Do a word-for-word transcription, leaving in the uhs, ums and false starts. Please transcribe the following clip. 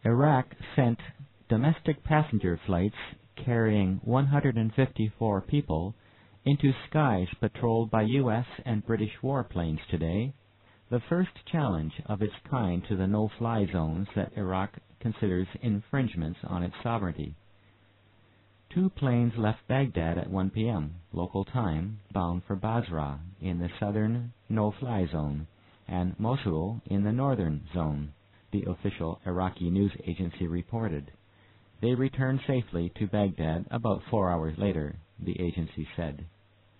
Iraq sent domestic passenger flights carrying one hundred fifty-four people into skies patrolled by U S and British warplanes today, the first challenge of its kind to the no-fly zones that Iraq considers infringements on its sovereignty. Two planes left Baghdad at one p m local time, bound for Basra in the southern no-fly zone and Mosul in the northern zone, the official Iraqi news agency reported. They returned safely to Baghdad about four hours later, the agency said.